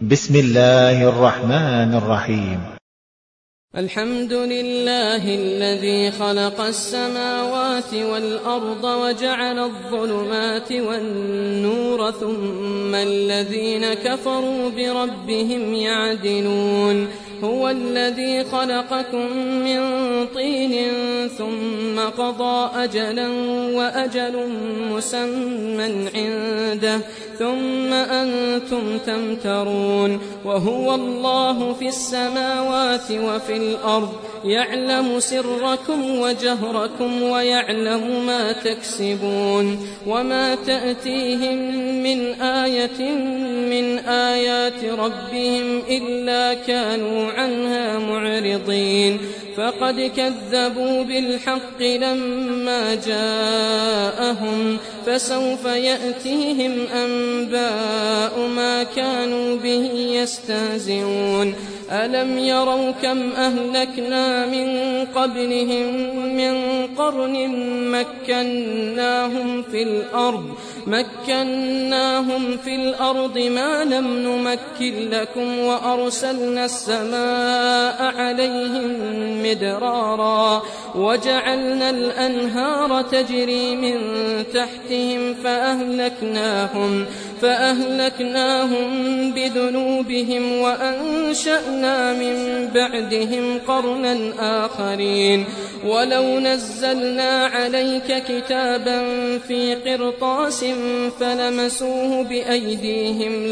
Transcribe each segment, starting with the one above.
بسم الله الرحمن الرحيم. الحمد لله الذي خلق السماوات والأرض وجعل الظلمات والنور ثم الذين كفروا بربهم يعدلون. هو الذي خلقكم من طين ثم قضى أجلا وأجل مسمى عنده ثم أنتم تمترون. وهو الله في السماوات وفي الأرض يعلم سركم وجهركم ويعلم ما تكسبون. وما تأتيهم من آية من آيات ربهم إلا كانوا عنها معرضين. فقد كذبوا بالحق لما جاءهم فسوف يأتيهم أنباء ما كانوا به يستهزئون. ألم يروا كم أهلكنا من قبلهم من قرن مكناهم في الأرض ما لم نمكن لكم وأرسلنا السماء عليهم مدرارا وجعلنا الأنهار تجري من تحتهم فأهلكناهم بذنوبهم وأنشأنا من بعدهم قرنا آخرين. ولو نزلنا عليك كتابا في قرطاس فلمسوه بأيديهم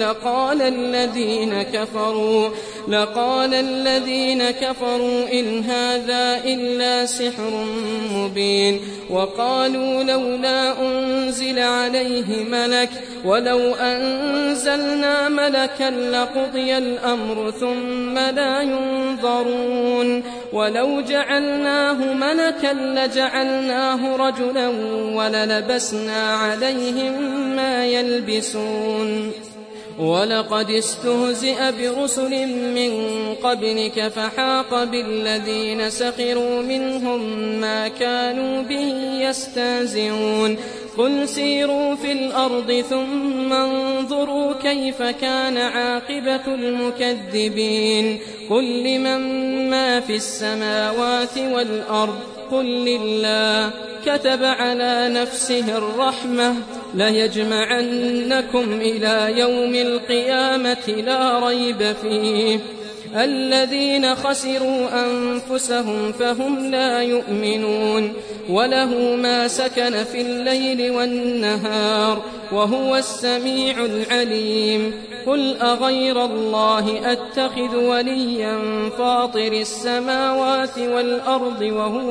لقال الذين كفروا إن هذا إلا سحر مبين. وقالوا لولا أنزل عليه ملك ولو أنزلنا ملكا لقضي الأمر ثم لا ينظرون. ولو جعلناه ملكا لجعلناه رجلا وللبسنا عليهم ما يلبسون. ولقد استهزئ برسل من قبلك فحاق بالذين سخروا منهم ما كانوا به يستهزئون. قل سيروا في الأرض ثم انظروا كيف كان عاقبة المكذبين. قل لمن ما في السماوات والأرض قل لله كتب على نفسه الرحمة ليجمعنكم إلى يوم القيامة لا ريب فيه. الذين خسروا أنفسهم فهم لا يؤمنون. وله ما سكن في الليل والنهار وهو السميع العليم. قل أغير الله أتخذ وليا فاطر السماوات والأرض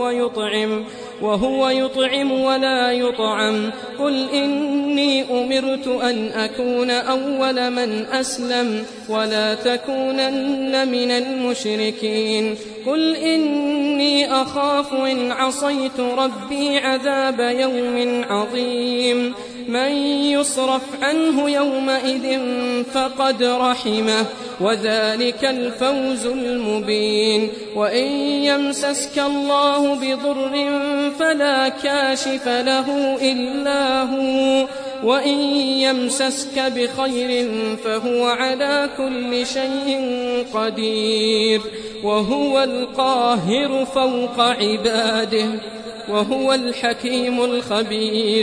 وهو يطعم ولا يطعم. قل إني أمرت أن أكون أول من أسلم ولا تكونن من المشركين. قل إني أخاف إن عصيت ربي عذاب يوم عظيم. من يصرف عنه يومئذ فقد رحمه وذلك الفوز المبين. وإن يمسسك الله بضر فلا كاشف له إلا هو وإن يمسسك بخير فهو على كل شيء قدير. وهو القاهر فوق عباده وهو الحكيم الخبير.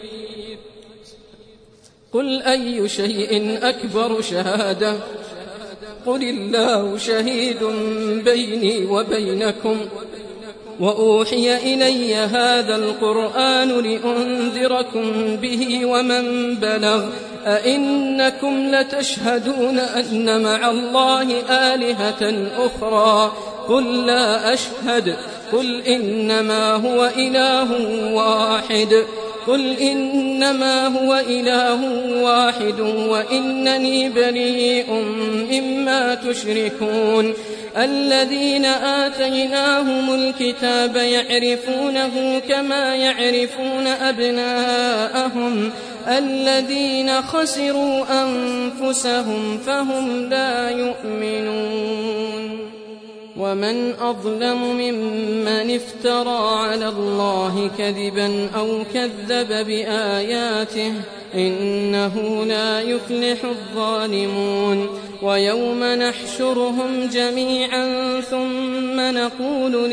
قل أي شيء أكبر شهادة قل الله شهيد بيني وبينكم وأوحي إلي هذا القرآن لأنذركم به ومن بلغ. أئنكم لتشهدون أن مع الله آلهة أخرى قل لا أشهد. قل إنما هو إله واحد وإنني بريء مما تشركون. الذين آتيناهم الكتاب يعرفونه كما يعرفون أبناءهم الذين خسروا أنفسهم فهم لا يؤمنون. ومن أظلم ممن افترى على الله كذبا أو كذب بآياته إنه لا يفلح الظالمون ويوم نحشرهم جميعا ثم نقول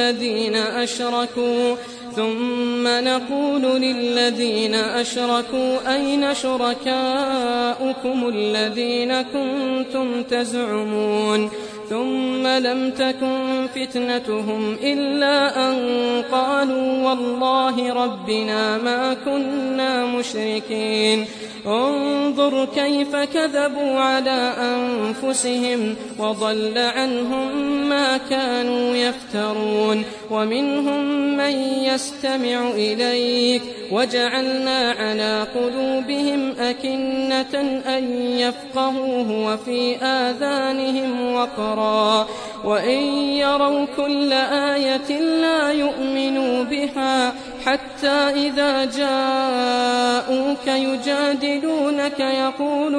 للذين أشركوا أين شركاؤكم الذين كنتم تزعمون ثم لم تكن فتنتهم إلا أن قالوا والله ربنا ما كنا مشركين انظر كيف كذبوا على أنفسهم وضل عنهم ما كانوا يفترون ومنهم من يستمع إليك وجعلنا على قلوبهم أكنة أن يفقهوه وفي آذانهم وقرا وإن يروا كل آية لا يؤمنوا بها حتى إذا جاءوك يجادلونك يقول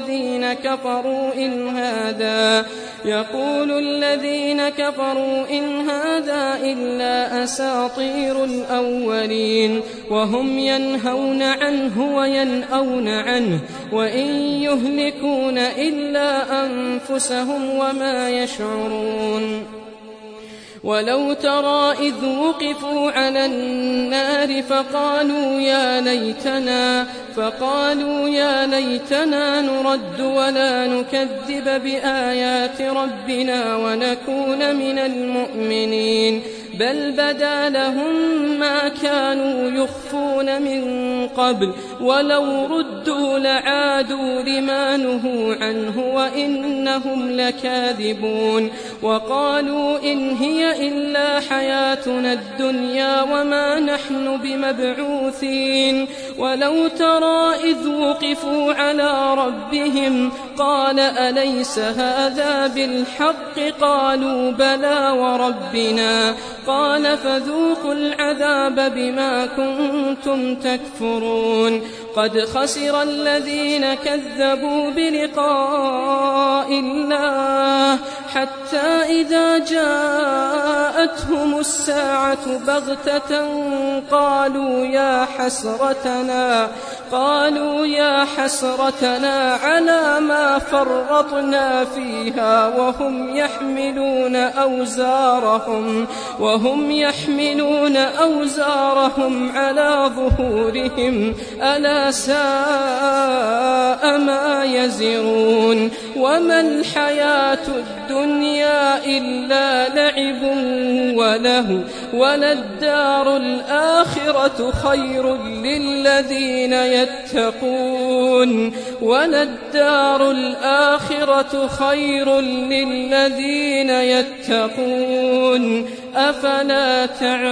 الذين كفروا إن هذا إلا أساطير الأولين وهم ينهون عنه وينأون عنه وإن يهلكون إلا أنفسهم وما يشعرون ولو ترى إذ وقفوا على النار فقالوا يا ليتنا نرد ولا نكذب بآيات ربنا ونكون من المؤمنين بل بدا لهم ما كانوا يخفون من قبل ولو ردوا لعادوا لما نهوا عنه وإنهم لكاذبون وقالوا إن هي إلا حياتنا الدنيا وما نحن بمبعوثين ولو ترى إذ وقفوا على ربهم قال أليس هذا بالحق قالوا بلى وربنا قال فذوقوا العذاب بما كنتم تكفرون قد خسر الذين كذبوا بلقاء الله حتى إذا جاءتهم الساعة بغتة قالوا يا حسرتنا على ما فرطنا فيها وهم يحملون أوزارهم على ظهورهم ألا ساء ما يزرون وما الحياة الدنيا إلا لعب وله وللدار الآخرة خير للذين يتقون أفلا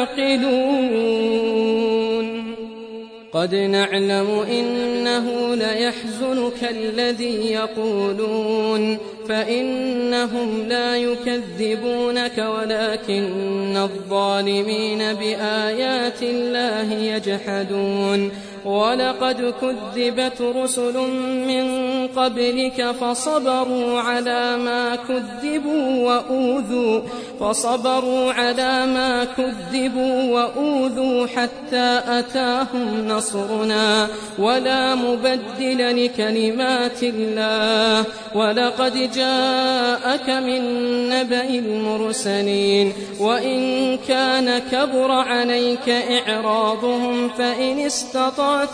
تعقلون قد نعلم إنه ليحزنك الذي يقولون فإنهم لا يكذبونك ولكن الظالمين بآيات الله يجحدون ولقد كذبت رسل من قبلك فصبروا على ما كذبوا وأوذوا حتى أتاهم نصرنا ولا مبدل لكلمات الله ولقد جاءك من نبأ المرسلين وإن كان كبر عليك إعراضهم فإن استطعت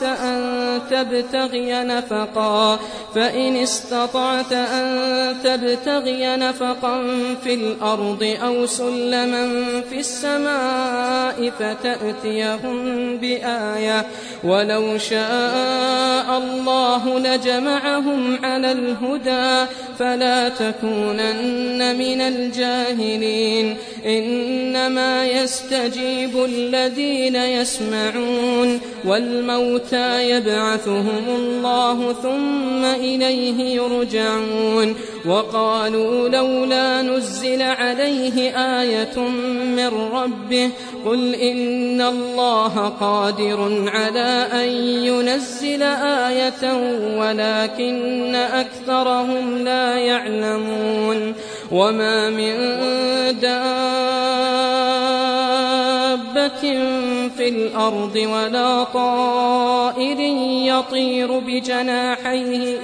أن تبتغي نفقا في الأرض أو سلما في السماء فتأتيهم بآية ولو شاء الله لجمعهم على الهدى فلا تكونن من الجاهلين إنما يستجيب الذين يسمعون والموتى يبعثهم الله ثم إليه يرجعون وقالوا لولا نزل عليه آية من ربه قل إن الله قادر على أن ينزل آية ولكن أكثرهم لا يعلمون وما من دابة دابة في الأرض ولا طائر يطير بجناحيه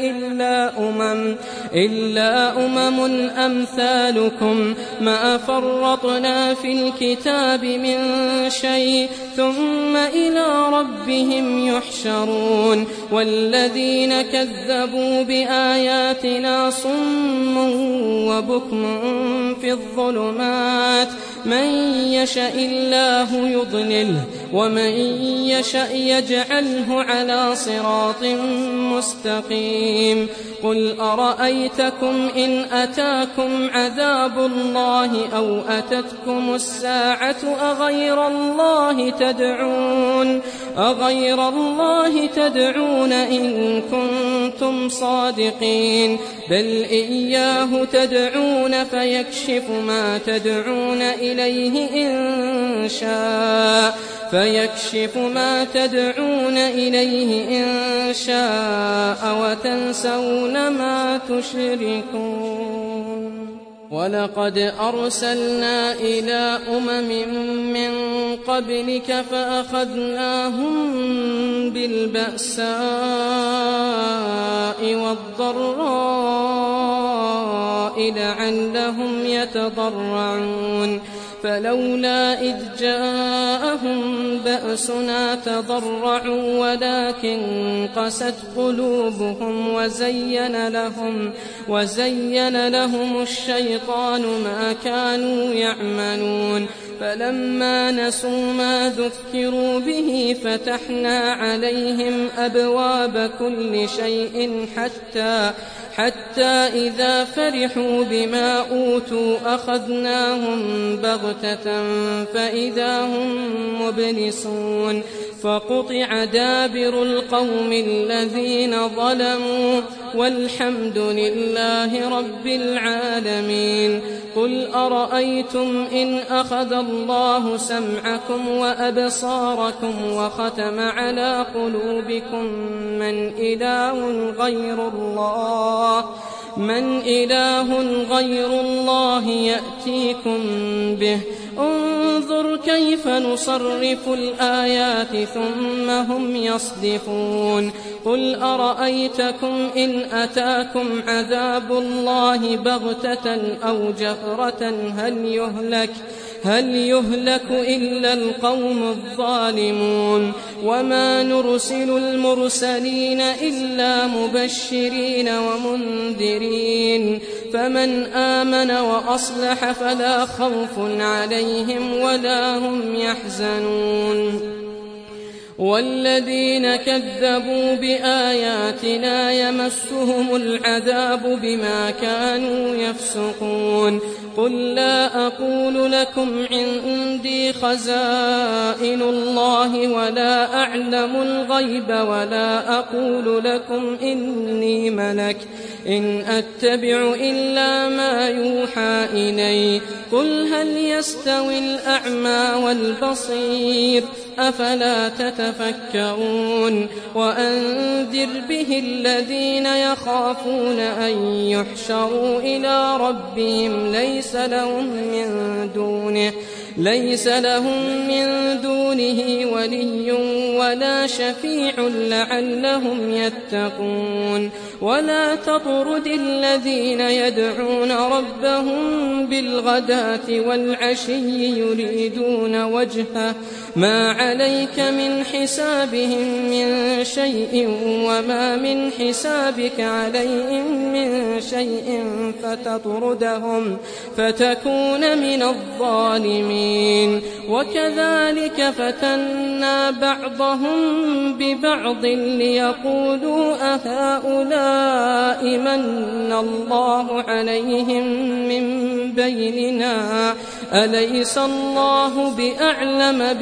إلا أمم أمثالكم ما فرطنا في الكتاب من شيء ثم إلى ربهم يحشرون والذين كذبوا بآياتنا صم وبكم في الظلمات من يشاء الله يضلله ومن يشاء يجعله على صراط مستقيم قل أرأيتكم إن أتاكم عذاب الله أو أتتكم الساعة أغير الله تدعون إن كنتم صادقين بل إياه تدعون فيكشف ما تدعون إليه إن شاء وتنسون ما تشركون ولقد أرسلنا إلى من قبلك فأخذناهم بالبأساء والضراء لعلهم يتضرعون فلولا إذ جاءهم بأسنا تضرعوا ولكن قست قلوبهم وزين لهم الشيطان ما كانوا يعملون فلما نسوا ما ذكروا به فتحنا عليهم أبواب كل شيء حتى إذا فرحوا بما أوتوا أخذناهم بغتة فإذا هم مبلسون فقطع دابر القوم الذين ظلموا والحمد لله رب العالمين قل أرأيتم إن أخذ الله سمعكم وأبصاركم وختم على قلوبكم من إله غير الله يأتيكم به انظر كيف نصرف الآيات ثم هم يصدفون قل أرأيتكم إن أتاكم عذاب الله بغتة أو جهرة هل يهلك إلا القوم الظالمون وما نرسل المرسلين إلا مبشرين ومنذرين فمن آمن وأصلح فلا خوف عليهم ولا هم يحزنون والذين كذبوا بآياتنا يمسهم العذاب بما كانوا يفسقون قل لا أقول لكم عندي خزائن الله ولا أعلم الغيب ولا أقول لكم إني ملك إن أتبع إلا ما يوحى إلي قل هل يستوي الأعمى والبصير أفلا تتفكرون وأنذر به الذين يخافون أن يحشروا إلى ربهم ليس لهم من دونه ولي ولا شفيع لعلهم يتقون ولا تطرد الذين يدعون ربهم بالغداة والعشي يريدون وجهه ما عليك من حسابهم من شيء وما من حسابك عليهم من شيء فتطردهم فتكون من الظالمين وكذلك فتنا بعضهم ببعض ليقولوا أهؤلاء من الله عليهم من بيننا أليس الله بأعلم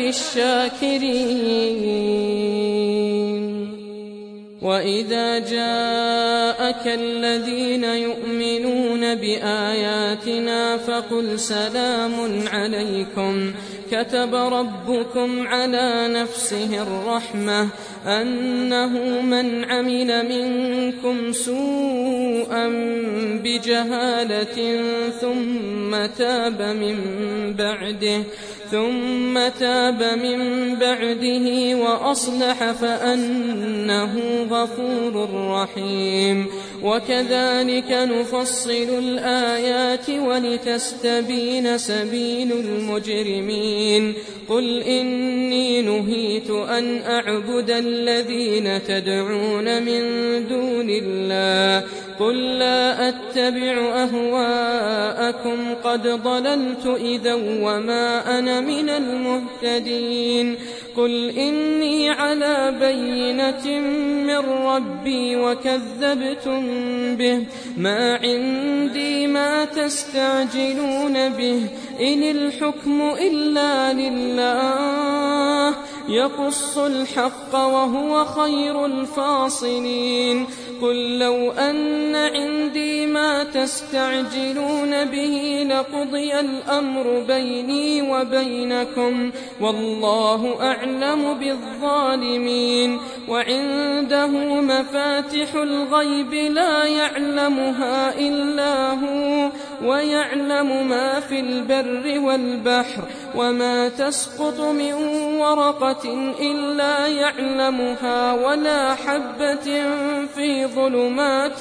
بالشاكرين وإذا جاءك الذين يؤمنون بآياتنا فقل سلام عليكم كتب ربكم على نفسه الرحمة أنه من عمل منكم سوءا بجهالة ثم ثم تاب من بعده وأصلح فأنه غفور رحيم. وكذلك نفصل الآيات ولتستبين سبيل المجرمين. قل إني نهيت أن أعبد الذين تدعون من دون الله. قل لا أتبع أهواءكم قد ضللت إذا وما أنا من المهتدين. قل إني على بينة من ربي وكذبتم به. ما عندي ما تستعجلون به. إن الحكم إلا لله يقص الحق وهو خير الفاصلين. قل لو أن عندي ما تستعجلون به لقضي الأمر بيني وبينكم والله أعلم بالظالمين. وعنده مفاتح الغيب لا يعلمها إلا هو ويعلم ما في البر والبحر وما تسقط من ورقة إلا يعلمها ولا حبة في ظلمات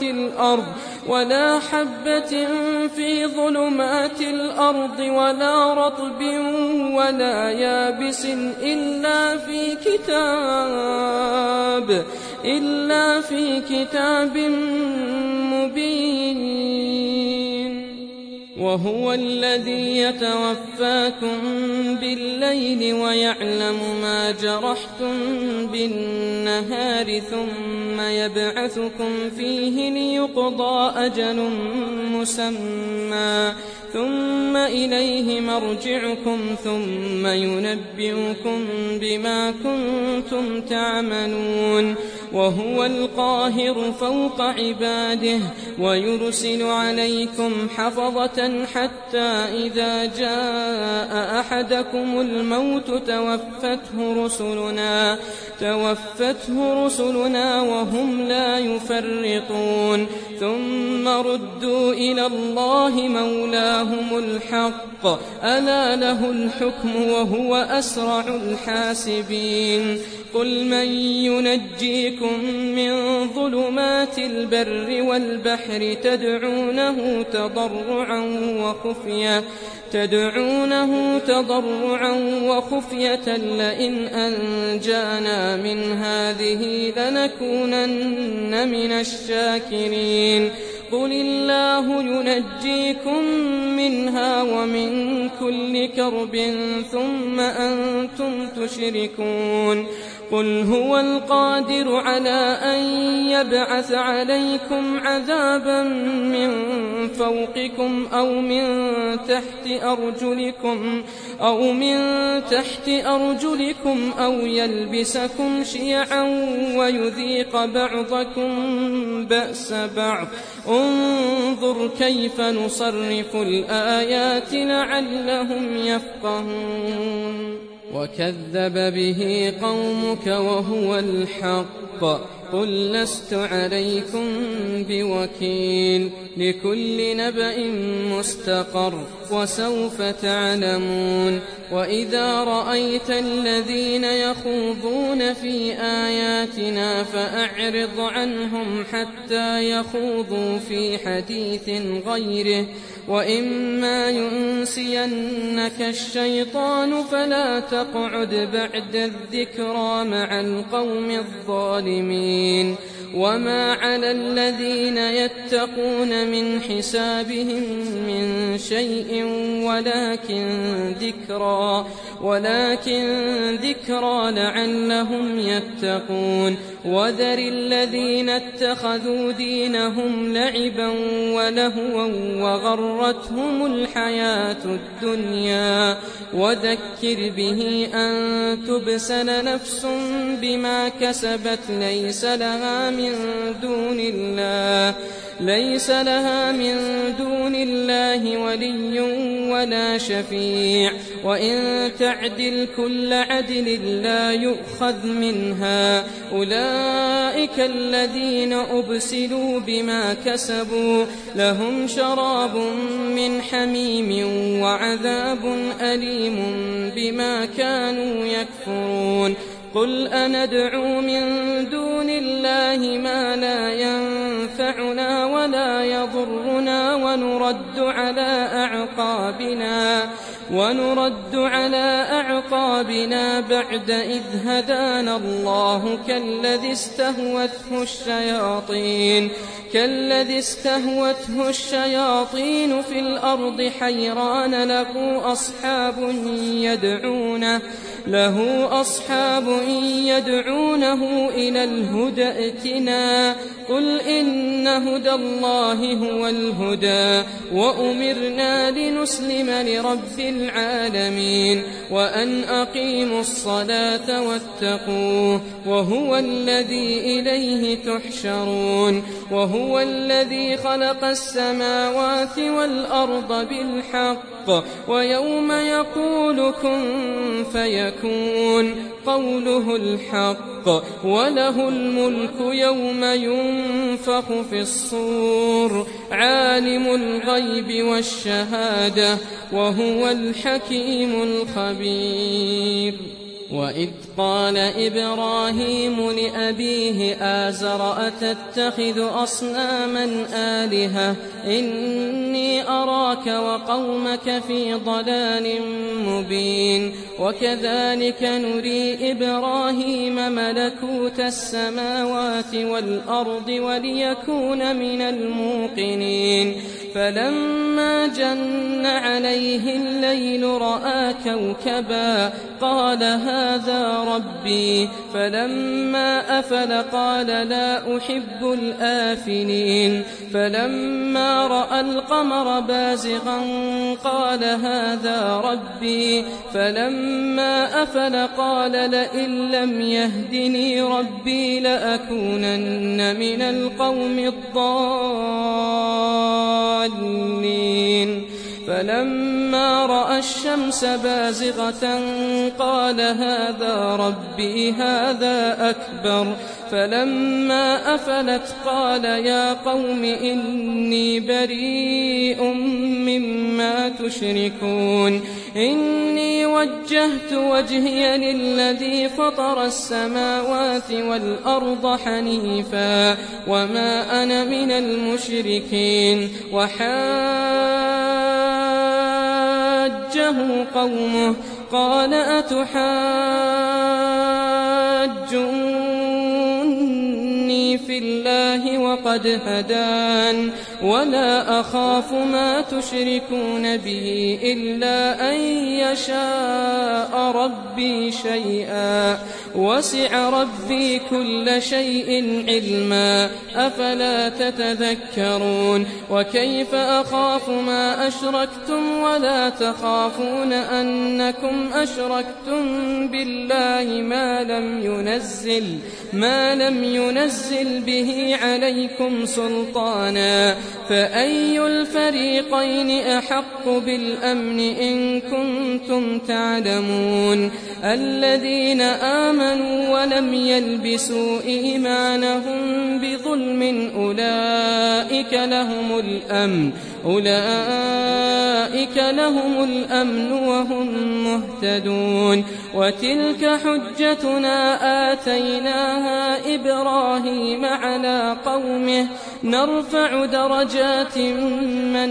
الأرض ولا رطب ولا يابس إلا في كتاب مبين. وهو الذي يتوفاكم بالليل ويعلم ما جرحتم بالنهار ثم يبعثكم فيه ليقضى أجل مسمى ثم إليه مرجعكم ثم ينبئكم بما كنتم تعملون. وهو القاهر فوق عباده ويرسل عليكم حفظة حتى إذا جاء أحدكم الموت توفته رسلنا وهم لا يفرطون. ثم ردوا إلى الله مولاهم الحق ألا له الحكم وهو أسرع الحاسبين. قل من ينجيكم من ظلمات البر والبحر تدعونه تضرعا وخفية لئن أنجانا من هذه لنكونن من الشاكرين. قل الله ينجيكم منها ومن كل كرب ثم أنتم تشركون. قل هو القادر على أن يبعث عليكم عذابا من فوقكم أو من تحت أرجلكم أو يلبسكم شيعا ويذيق بعضكم بأس بعض. انظر كيف نصرف الآيات لعلهم يفقهون. وكذب به قومك وهو الحق. قل لست عليكم بوكيل. لكل نبأ مستقر وسوف تعلمون. وإذا رأيت الذين يخوضون في آياتنا فأعرض عنهم حتى يخوضوا في حديث غيره. وإما ينسينك الشيطان فلا تقعد بعد الذكرى مع القوم الظالمين. وما على الذين يتقون من حسابهم من شيء ولكن ذكرى لعلهم يتقون. وذر الذين اتخذوا دينهم لعبا ولهوا وغرتهم الحياة الدنيا. وذكر به أن تبسل نفس بما كسبت ليس لها من دون الله ولي ولا شفيع وإن تعدل كل عدل لا يؤخذ منها أولئك الذين أبسلوا بما كسبوا لهم شراب من حميم وعذاب أليم بما كانوا يكفرون قل أندعو من دون الله ما لا ينفعنا ولا يضرنا ونرد على أعقابنا بعد إذ هدانا الله كالذي استهوته الشياطين في الأرض حيران له أصحاب يدعونه إلى الهدى ائتنا قل إن هدى الله هو الهدى وأمرنا لنسلم لرب العالمين وأن أقيموا الصلاة واتقوه وهو الذي إليه تحشرون وهو الذي خلق السماوات والأرض بالحق ويوم يقول كن فيكون قوله الحق وله الملك يوم ينفخ في الصور عالم الغيب والشهادة وهو الحكيم الخبير وإذ قال إبراهيم لأبيه آزر أتتخذ أصناما آلهة إني أراك وقومك في ضلال مبين وكذلك نري إبراهيم ملكوت السماوات والأرض وليكون من الموقنين فلما جن عليه الليل رأى كوكبا قال هذا ربي فلما أفل قال لا أحب الآفلين فلما رأى القمر بازغا قال هذا ربي فلما أفل قال لئن لم يهدني ربي لأكونن من القوم الضالين فلما رأى الشمس بازغة قال هذا ربي هذا أكبر فلما أفلت قال يا قوم إني بريء مما تشركون إني وجهت وجهي للذي فطر السماوات والأرض حنيفا وما أنا من المشركين وحاجه قومه قال أتحاجوني في الله وقد هدان ولا أخاف ما تشركون به إلا أن يشاء ربي شيئا وسع ربي كل شيء علما أفلا تتذكرون وكيف أخاف ما أشركتم ولا تخافون أنكم أشركتم بالله ما لم ينزل به عليكم سلطانا فأي الفريقين أحق بالأمن إن كنتم تعلمون الذين آمنوا ولم يلبسوا إيمانهم بظلم أولئك لهم الأمن وهم مهتدون وتلك حجتنا آتيناها إبراهيم على قومه نرفع درجات من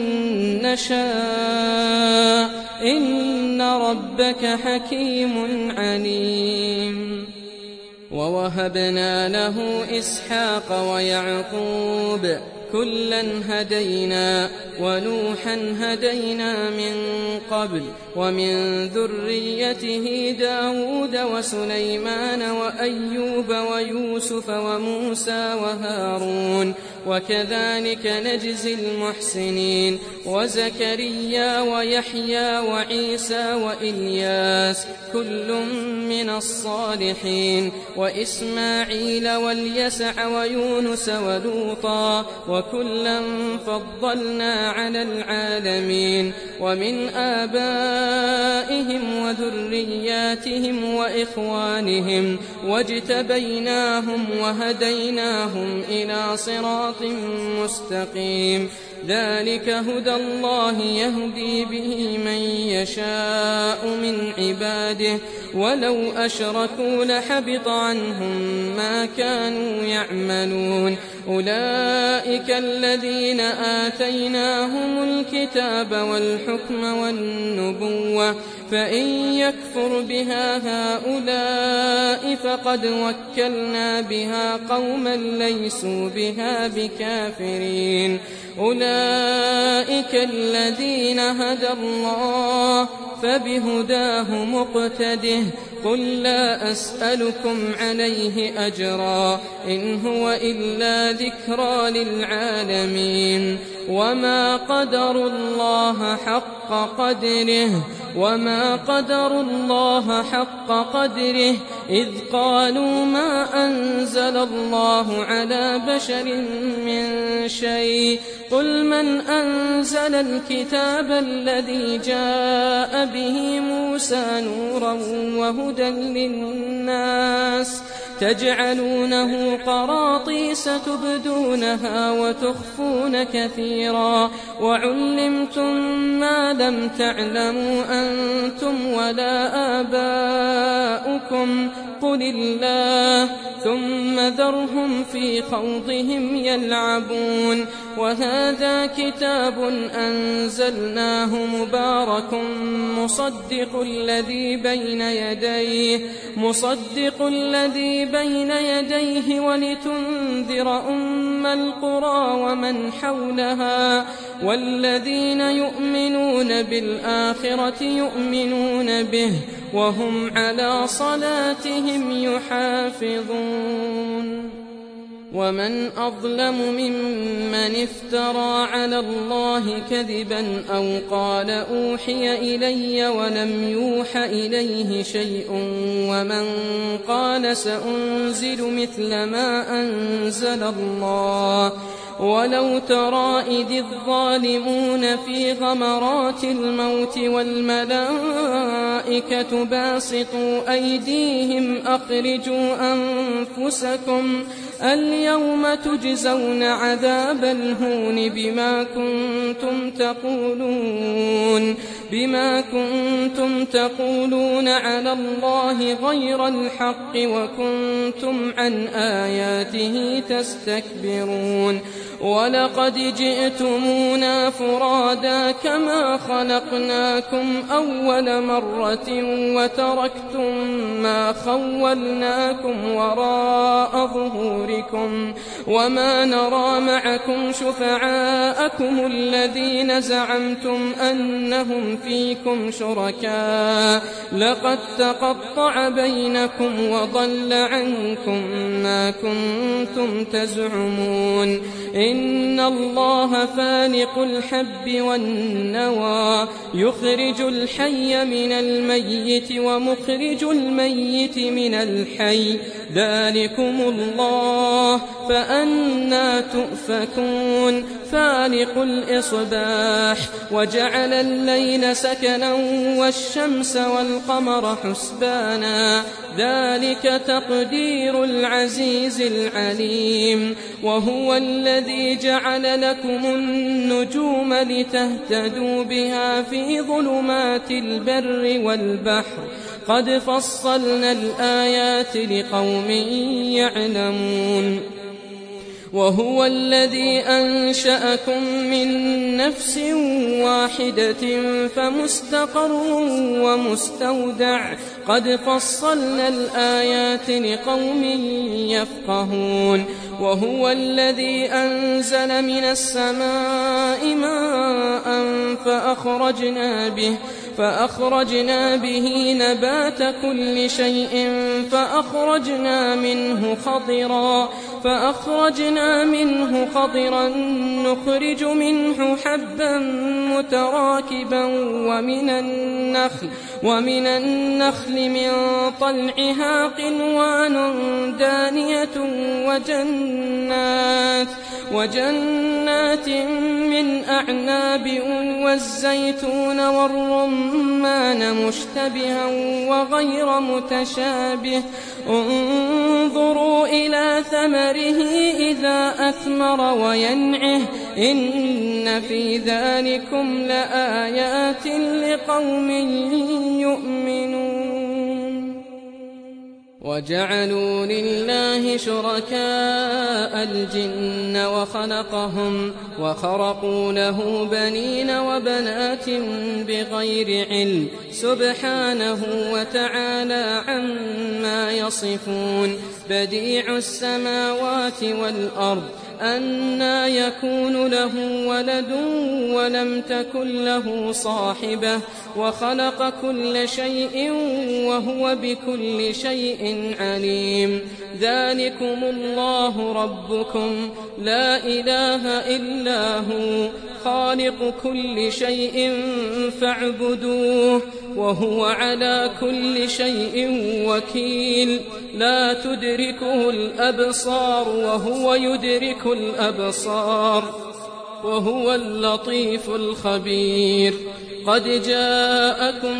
نشاء إن ربك حكيم عليم ووهبنا له إسحاق ويعقوب كلا هدينا ونوحا هدينا من قبل ومن ذريته داود وسليمان وأيوب ويوسف وموسى وهارون وكذلك نجزي المحسنين وزكريا ويحيى وعيسى وإلياس كل من الصالحين وإسماعيل واليسع ويونس ولوطا وكلا فضلنا على العالمين ومن آبائهم وذرياتهم وإخوانهم واجتبيناهم وهديناهم إلى صراط مستقيم ذلك هدى الله يهدي به من يشاء من عباده ولو أشركوا لحبط عنهم ما كانوا يعملون أولئك الذين آتيناهم الكتاب والحكم والنبوة فإن يكفر بها هؤلاء فقد وكلنا بها قوما ليسوا بها بكافرين أولئك الذين هدى الله فبهداه مقتده قل لا أسألكم عليه أجرا إن هو إلا ذكرى للعالمين وما قدروا الله حق قدره إذ قالوا ما أنزل الله على بشر من شيء قل من أنزل الكتاب الذي جاء به موسى نورا وهدى للناس تجعلونه قراطيس تبدونها وتخفون كثيرا وعلمتم ما لم تعلموا أنتم ولا آباؤكم قل الله ثم ذرهم في خوضهم يلعبون وهذا كتاب أنزلناه مبارك مصدق الذي بين يديه ولتنذر أم القرى ومن حولها والذين يؤمنون بالآخرة يؤمنون به وهم على صلاتهم يحافظون ومن أظلم ممن افترى على الله كذبا أو قال أوحي إلي ولم يوح إليه شيء ومن قال سأنزل مثل ما أنزل الله ولو ترى إذ الظالمون في غمرات الموت والملائكة باسطوا أيديهم أخرجوا أنفسكم اليوم تجزون عذاب الهون بما كنتم تقولون على الله غير الحق وكنتم عن آياته تستكبرون ولقد جئتمونا فرادا كما خلقناكم أول مرة وتركتم ما خولناكم وراء ظهوركم وما نرى معكم شفعاءكم الذين زعمتم أنهم فيكم شركاء لقد تقطع بينكم وضل عنكم ما كنتم تزعمون إن الله فالق الحب والنوى يخرج الحي من الميت ومخرج الميت من الحي ذلكم الله فأنى تؤفكون فالق الإصباح وجعل الليل سكنا والشمس والقمر حسبانا ذلك تقدير العزيز العليم وهو الذي جعل لكم النجوم لتهتدوا بها في ظلمات البر والبحر قد فصلنا الآيات لقوم يعلمون وهو الذي أنشأكم من نفس واحدة فمستقر ومستودع قد فصلنا الآيات لقوم يفقهون وهو الذي أنزل من السماء ماء فأخرجنا به نبات كل شيء فأخرجنا منه خضرا فأخرجنا منه خضرا نخرج منه حبا متراكبا ومن النخل من طلعها قنوان دانية وجنات من أعناب والزيتون والرمان مشتبها وغير متشابه انظروا إلى ثمره إذا أثمر وينعه إن في ذلكم لآيات لقوم يؤمنون. وجعلوا لله شركاء الجن وخلقهم وخرقوا له بنين وبنات بغير علم سبحانه وتعالى عما يصفون. بديع السماوات والأرض أنى يكون له ولد ولم تكن له صاحبة وخلق كل شيء وهو بكل شيء عليم. ذلكم الله ربكم لا إله إلا هو خالق كل شيء فاعبدوه وهو على كل شيء وكيل. لا تدركه الأبصار وهو يدرك الأبصار وهو اللطيف الخبير. قد جاءكم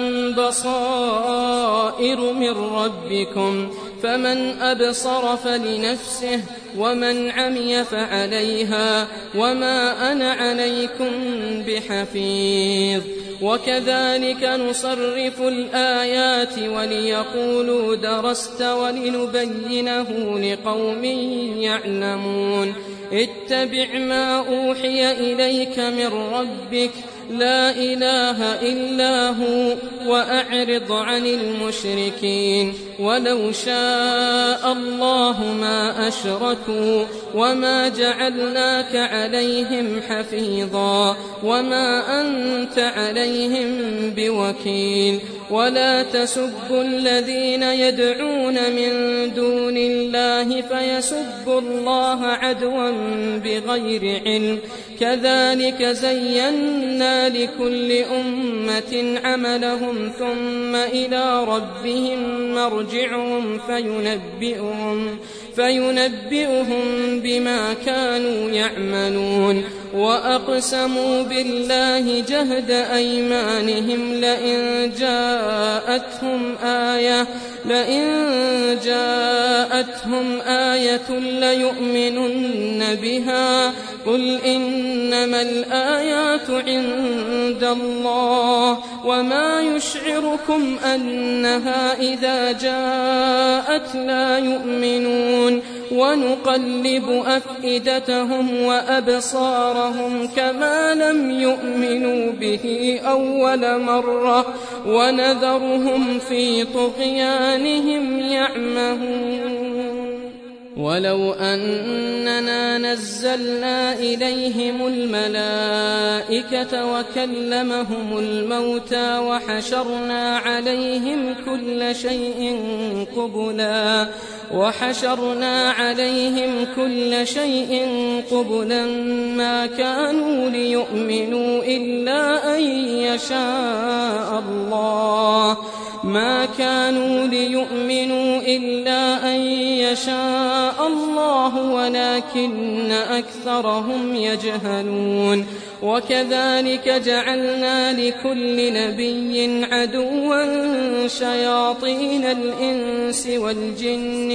بصائر من ربكم فمن أبصر فلنفسه ومن عمي فعليها وما أنا عليكم بحفيظ. وكذلك نصرف الآيات وليقولوا درست ولنبينه لقوم يعلمون. اتبع ما أوحي إليك من ربك لا إله إلا هو وأعرض عن المشركين. ولو شاء الله ما أشركوا وما جعلناك عليهم حفيظا وما أنت عليهم بوكيل. ولا تسبوا الذين يدعون من دون الله فيسبوا الله عدوا بغير علم كذلك زينا لكل أمة عملهم ثم إلى ربهم مرجعهم فينبئهم بما كانوا يعملون. وأقسموا بالله جهد أيمانهم لئن جاءتهم آية ليؤمنن بها قل إنما الآيات عند الله وما يشعركم أنها إذا جاءت لا يؤمنون. ونقلب أفئدتهم وأبصارهم كما لم يؤمنوا به أول مرة ونذرهم في طغيانهم يعمهون. ولو أننا نزلنا إليهم الملائكة وكلمهم الموتى وحشرنا عليهم كل شيء قبلا ما كانوا ليؤمنوا إلا أن يشاء الله ولكن أكثرهم يجهلون. وكذلك جعلنا لكل نبي عدوا شياطين الإنس والجن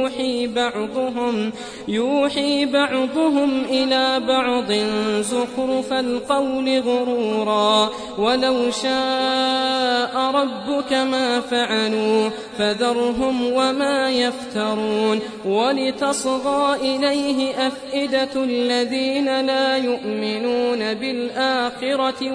يوحي بعضهم إلى بعض زخرف القول غرورا ولو شاء ربك ما فعلوا فذرهم وما يفترون. ولتصغى إليه أفئدة الذين لا يؤمنون بالآخرة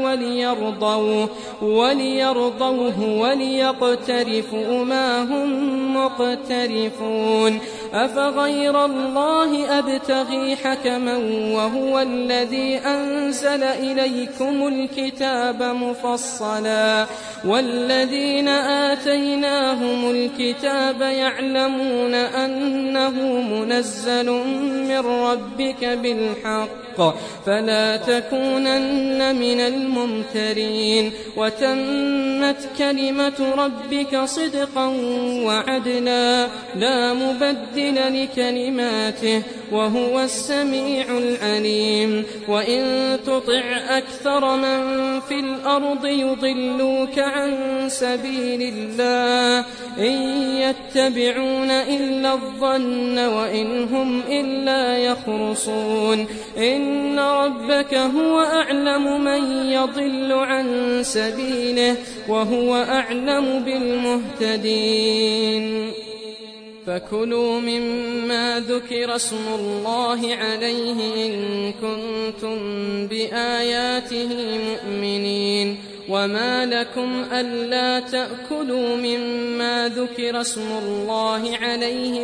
وليرضوه وليقترفوا ما هم مقترفون. أفغير الله أبتغي حكما وهو الذي أنزل إليكم الكتاب مفصلا والذين آتيناهم الكتاب يعلمون أنه منزل من ربك بالحق فلا تكونن من الممترين وتمت كلمة ربك صدقا وعدلا لا مبدل لكلماته وهو السميع العليم وإن تطع أكثر من في الأرض يضلوك عن سبيل الله إن يتبعون إلا الظن وإن هم إلا يخرصون إن ربك هو أعلم من يضل عن سبيله وهو أعلم بالمهتدين فكلوا مما ذكر اسم الله عليه إن كنتم بآياته مؤمنين وما لكم ألا تأكلوا مما ذكر اسم الله عليه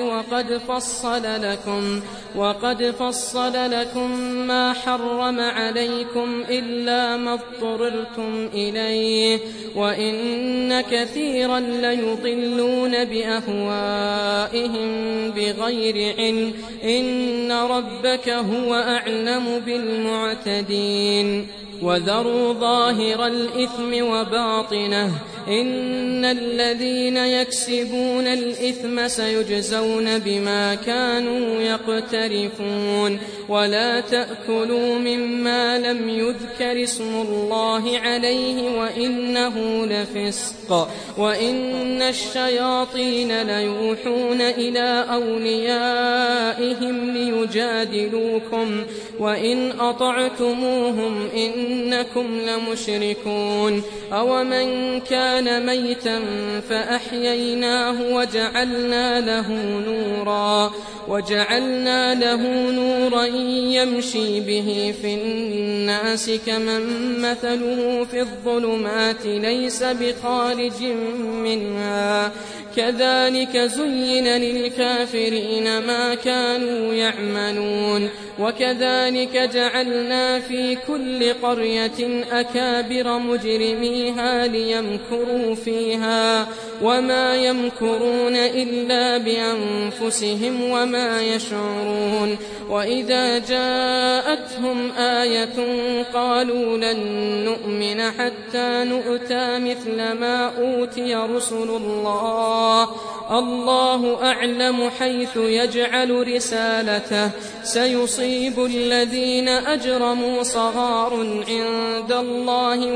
وقد فصل لكم ما حرم عليكم إلا ما اضطررتم إليه وإن كثيرا ليضلون بأهوائهم بغير علم إن ربك هو أعلم بالمعتدين وذروا ظاهر الإثم وباطنه إن الذين يكسبون الإثم سيجزون بما كانوا يقترفون ولا تأكلوا مما لم يذكر اسم الله عليه وإنه لفسق وإن الشياطين ليوحون إلى أوليائهم ليجادلوكم وإن أطعتموهم إنكم لمشركون أومن كان ميتا فأحييناه وجعلنا له نورا يمشي به في الناس كمن مثله في الظلمات ليس بخارج منها كذلك زين للكافرين ما كانوا يعملون وكذلك جعلنا في كل قرية أكابر مجرميها ليمكروا فيها وما يمكرون إلا بأنفسهم وما يشعرون وإذا جاءتهم آية قالوا لن نؤمن حتى نؤتى مثل ما أوتي رسل الله أعلم حيث يجعل رسالته سيصيب الذين أجرموا صغار عند الله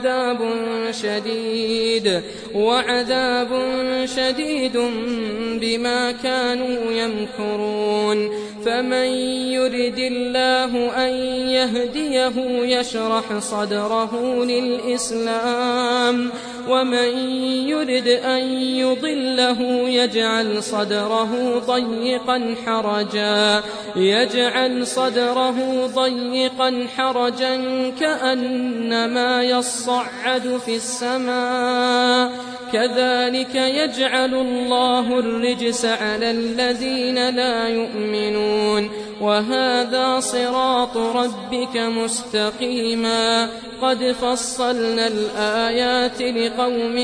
وعذاب شديد بما كانوا يمكرون فمن يرد الله أن يهديه يشرح صدره للإسلام ومن يرد أن يضله يجعل صدره ضيقا حرجا كأنما يصعد في السماء كذلك يجعل الله الرجس على الذين لا يؤمنون وهذا صراط ربك مستقيما قد فصلنا الآيات لقوم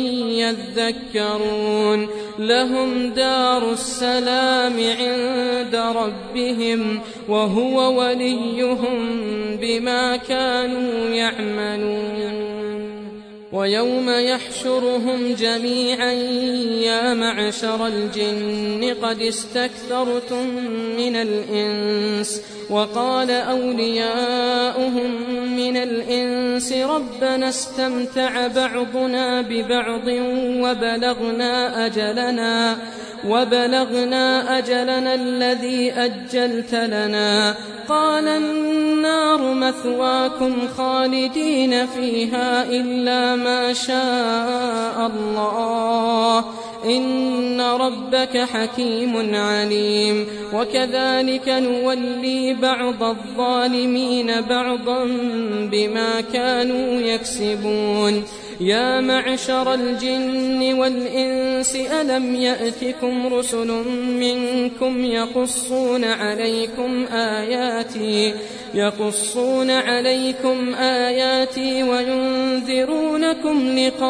يذكرون لهم دار السلام عند ربهم وهو وليهم بما كانوا يعملون ويوم يحشرهم جميعا يا معشر الجن قد استكثرتم من الإنس وقال أولياؤهم من الإنس ربنا استمتع بعضنا ببعض وبلغنا أجلنا الذي أجلت لنا قال النار مثواكم خالدين فيها إلا ما شاء الله إن ربك حكيم عليم وكذلك نولي بعض الظالمين بعضا بما كانوا يكسبون يا معشر الجن والإنس ألم يأتكم رسل منكم يقصون عليكم آياتي وينذرونكم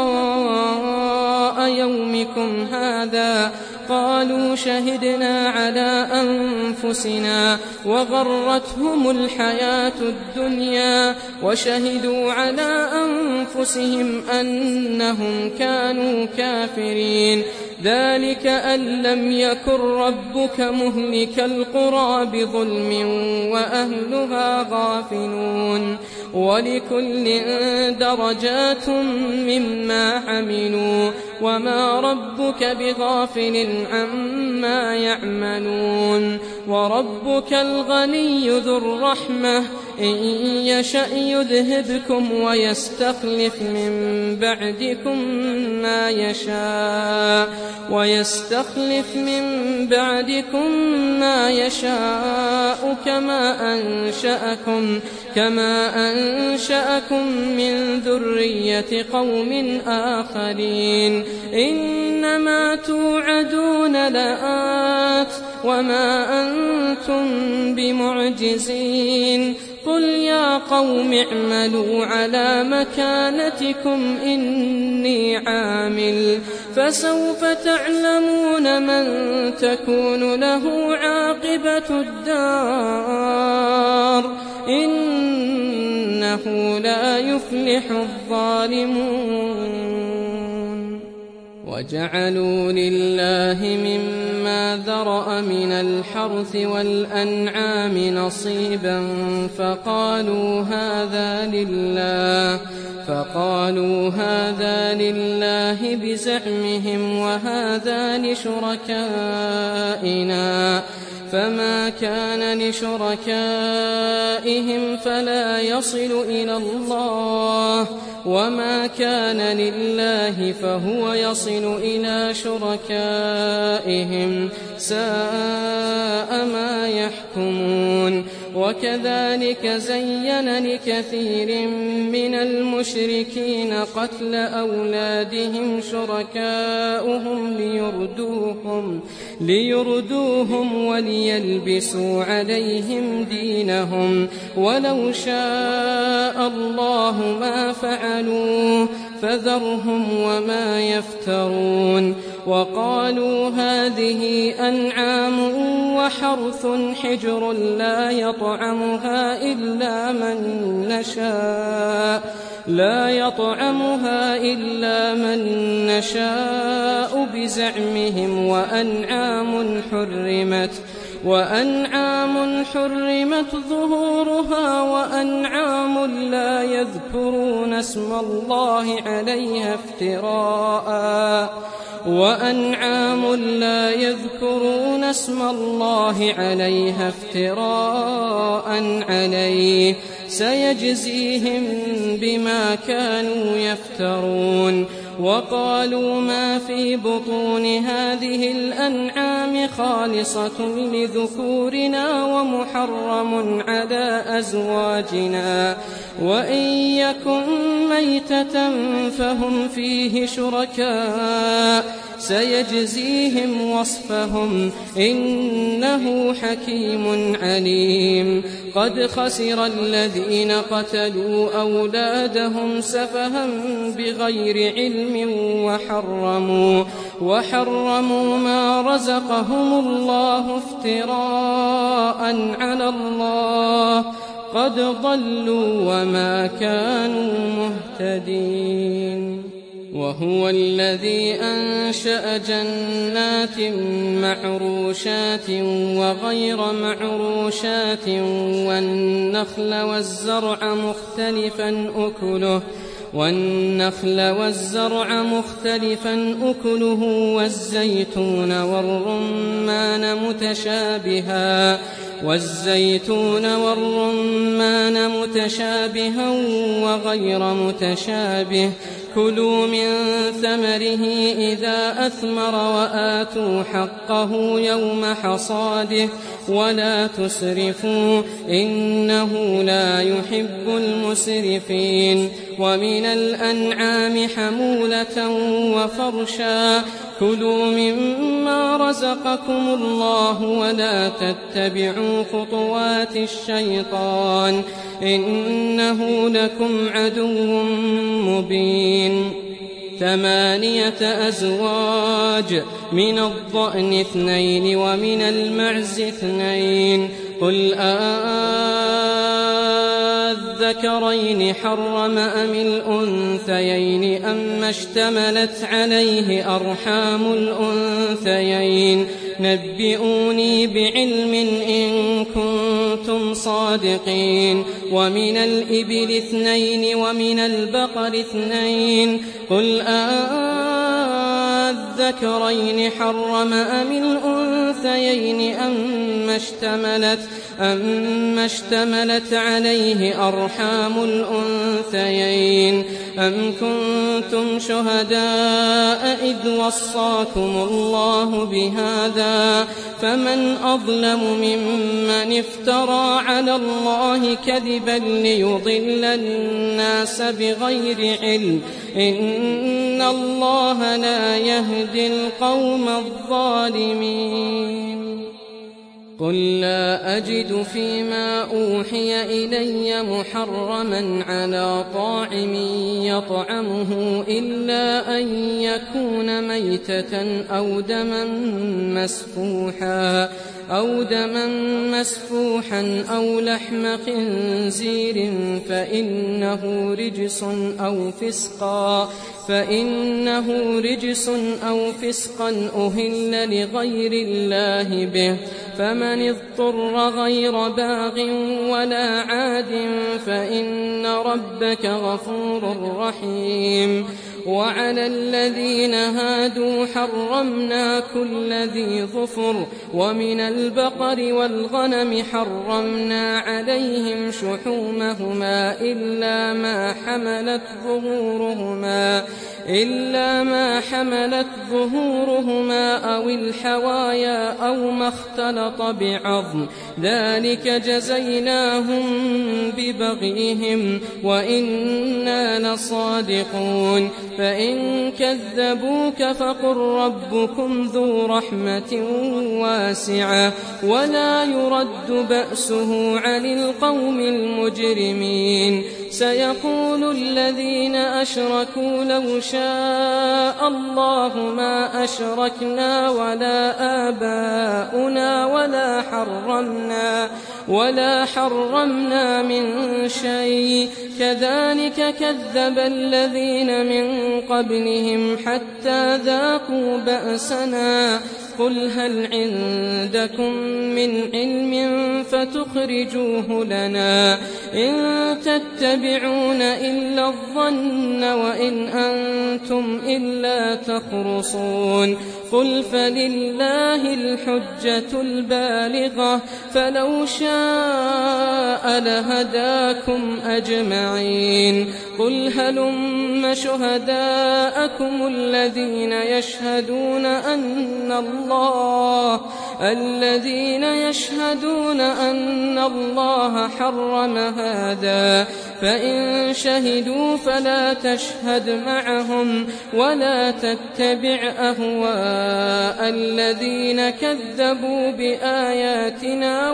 لقاء يومكم هذا قالوا شهدنا على أنفسنا وغرتهم الحياة الدنيا وشهدوا على أنفسهم أنهم كانوا كافرين ذلك أن لم يكن ربك مهلك القرى بظلم وأهلها غافلون ولكل درجات مما عملوا وما ربك بغافل عما يعملون وربك الغني ذو الرحمة إن يشأ يذهبكم ويستخلف من بعدكم ما يشاء كما أنشأكم من ذرية قوم آخرين إنما توعدون لآت وما أنتم بمعجزين قل يا قوم اعملوا على مكانتكم إني عامل فسوف تعلمون من تكون له عاقبة الدار إنه لا يفلح الظالمون وجعلوا لله مما ذرأ من الحرث والأنعام نصيبا فقالوا هذا لله بزعمهم وهذا لشركائنا فما كان لشركائهم فلا يصل إلى الله وما كان لله فهو يصل إلى شركائهم ساء ما يحكمون وكذلك زين لكثير من المشركين قتل أولادهم شركاؤهم ليردوهم وليلبسوا عليهم دينهم ولو شاء الله ما فعلوه فذرهم وما يفترون وقالوا هذه أنعام وحرث حجر لا يطعمها إلا من نشاء بزعمهم وأنعام حرمت ظهورها وأنعام لا يذكرون اسم الله عليها افتراء عليه سيجزيهم بما كانوا يفترون وقالوا ما في بطون هذه الأنعام خالصة لذكورنا ومحرم على أزواجنا وإن يكن ميتة فهم فيه شركاء سيجزيهم وصفهم إنه حكيم عليم قد خسر الذين قتلوا أولادهم سفها بغير علم وحرموا ما رزقهم الله افتراء على الله قد ضلوا وما كانوا مهتدين وهو الذي أنشأ جنات معروشات وغير معروشات والنخل والزرع مختلفا أكله والزيتون والرمان متشابها وغير متشابه كلوا من ثمره إذا أثمر وآتوا حقه يوم حصاده ولا تسرفوا إنه لا يحب المسرفين ومن الأنعام حمولة وفرشا كلوا مما رزقكم الله ولا تتبعوا خطوات الشيطان إنه لكم عدو مبين 8 أزواج من الضأن 2 ومن المعز 2 قل الذكرين حرم أم الأنثيين أما اشتملت عليه أرحام الأنثيين نبئوني بعلم إن كنتم صادقين ومن الإبل 2 ومن البقر 2 قل الذكرين حرم أم الأنثيين أما اشتملت عليه أرحام الأنثيين أم كنتم شهداء إذ وصاكم الله بهذا فمن أظلم ممن افترى على الله كذبا ليضل الناس بغير علم إن الله لا يهدي القوم الظالمين قل لا أجد فيما أوحي إلي محرما على طاعم يطعمه إلا أن يكون ميتة أو دما مسفوحا أو لحم خنزير فإنه رجس أو فسقا أهل لغير الله به فمن اضطر غير باغ ولا عاد فإن ربك غفور رحيم وعلى الذين هادوا حرمنا كل ذي ظفر ومن البقر والغنم حرمنا عليهم شحومهما إلا ما حملت ظهورهما أو الحوايا أو ما اختلط بعظم ذلك جزيناهم ببغيهم وإنا لصادقون فإن كذبوك فقل ربكم ذو رحمة واسعة ولا يرد بأسه عن القوم المجرمين سيقول الذين أشركوا لو شاء الله ما أشركنا ولا آباؤنا ولا حرمنا من شيء كذلك كذب الذين من قبلهم حتى ذاقوا بأسنا قل هل عندكم من علم فتخرجوه لنا إن تتبعون إلا الظن وإن أنتم إلا تخرصون قل فلله الحجة البالغة فلو شاء لهداكم أجمعين قل هلم شهداءكم الذين يشهدون أن الله حرم هذا فإن شهدوا فلا تشهد معهم ولا تتبع أهواء الذين كذبوا بآياتنا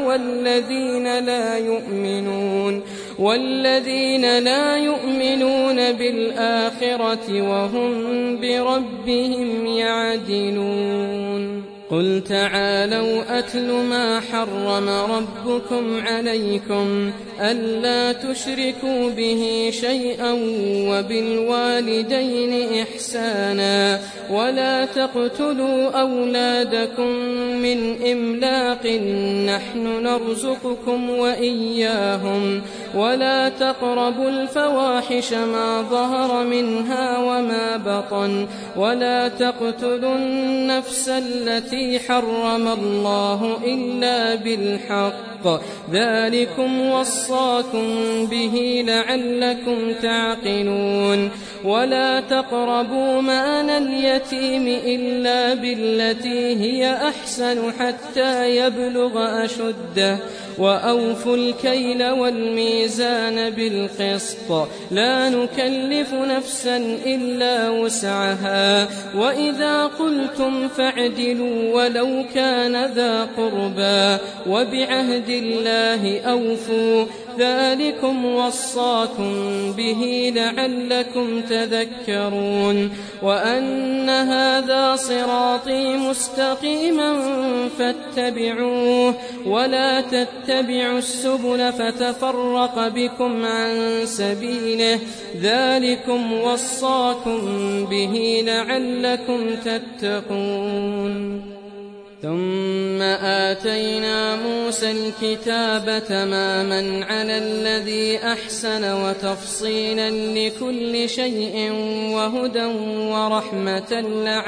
والذين لا يؤمنون بالآخرة وهم بربهم يعدلون قل تعالوا أتل ما حرم ربكم عليكم ألا تشركوا به شيئا وبالوالدين إحسانا ولا تقتلوا أولادكم من إملاق نحن نرزقكم وإياهم ولا تقربوا الفواحش ما ظهر منها وما بطن ولا تقتلوا النفس التي حرم الله إلا بالحق ذلكم وصاكم به لعلكم تعقلون ولا تقربوا مال اليتيم إلا بالتي هي أحسن حتى يبلغ أشده وأوفوا الكيل والميزان بالقسط لا نكلف نفسا إلا وسعها وإذا قلتم فاعدلوا ولو كان ذا قربى وبعهد الله أوفوا ذلكم وصاكم به لعلكم تذكرون وأن هذا صراطي مستقيما فاتبعوه ولا تتبعوا السبل فتفرق بكم عن سبيله ذلكم وصاكم به لعلكم تتقون ثم آتينا موسى الكتاب تماما على الذي أحسن وتفصيلا لكل شيء وهدى ورحمة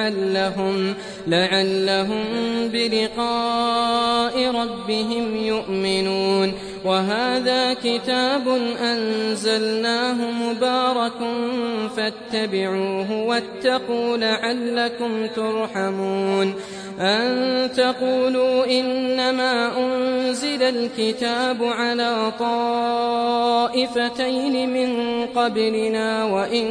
لعلهم بلقاء ربهم يؤمنون وهذا كتاب أنزلناه مبارك فاتبعوه واتقوا لعلكم ترحمون أن تقولوا إنما أنزل الكتاب على طائفتين من قبلنا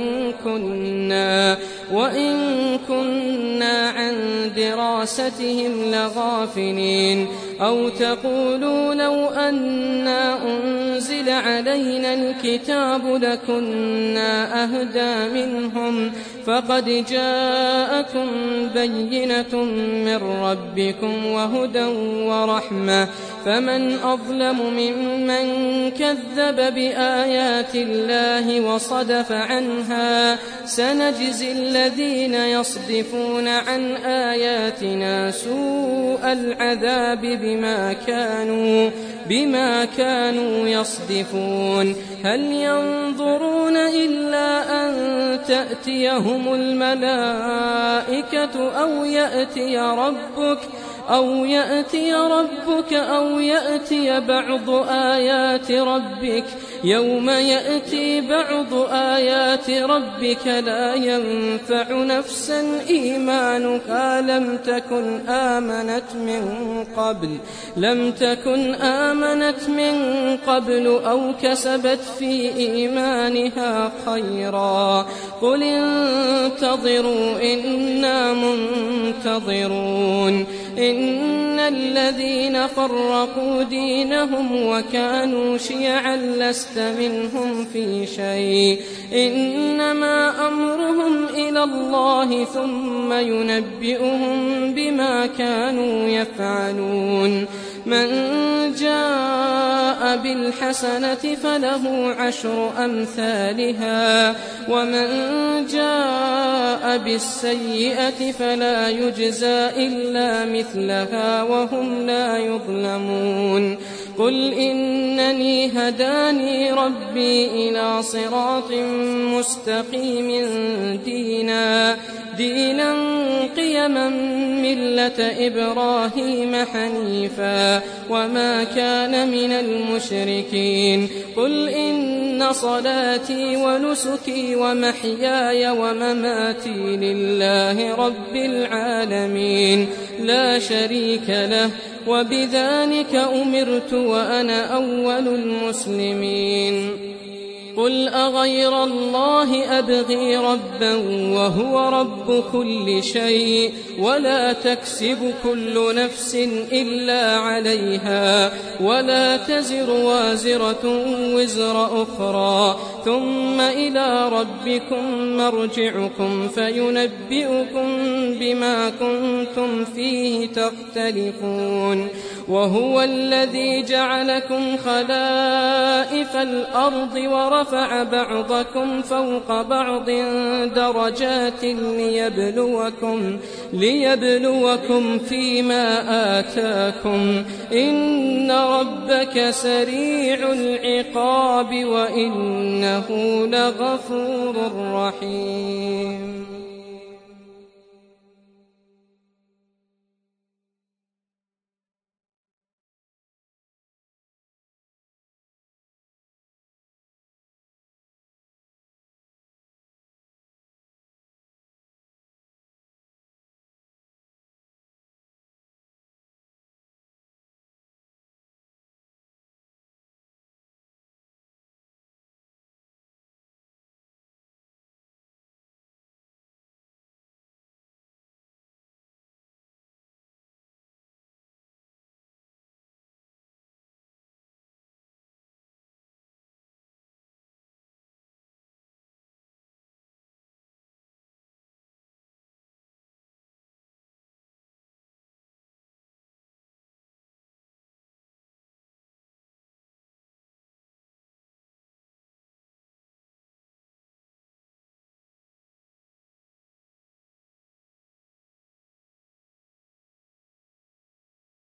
وإن كنا عن دراستهم لغافلين أو تقولوا لو أنا أنزل علينا الكتاب لكنا أهدى منهم فقد جاءكم بينة من ربكم وهدى ورحمة فمن أظلم ممن كذب بآيات الله وصدف عنها سنجزي الذين يصدفون عن آياتنا سوء العذاب بما كانوا يصدفون هل ينظرون إلا أن تأتيهم الملائكة أو يأتي ربك أو يأتي بعض آيات ربك يوم يأتي بعض آيات ربك لا ينفع نفسا إيمانها لم تكن آمنت من قبل أو كسبت في إيمانها خيرا قل انتظروا إنا منتظرون إن الذين فرقوا دينهم وكانوا شيعا لست منهم في شيء إنما أمرهم إلى الله ثم ينبئهم بما كانوا يفعلون من جاء بالحسنة فله 10 أمثالها ومن جاء بالسيئة فلا يجزى إلا مثلها وهم لا يظلمون قل إنني هداني ربي إلى صراط مستقيم دينا قيما ملة إبراهيم حنيفا وما كان من المشركين قل إن صلاتي ونسكي ومحياي ومماتي لله رب العالمين لا شريك له وبذلك أمرت وأنا أول المسلمين قل أغير الله أبغي ربا وهو رب كل شيء ولا تكسب كل نفس إلا عليها ولا تزر وازرة وزر أخرى ثم إلى ربكم مرجعكم فينبئكم بما كنتم فيه تختلفون وهو الذي جعلكم خلائف الأرض ورفع بعضكم فوق بعض درجات ليبلوكم فيما آتاكم إن ربك سريع العقاب وإنه لغفور رحيم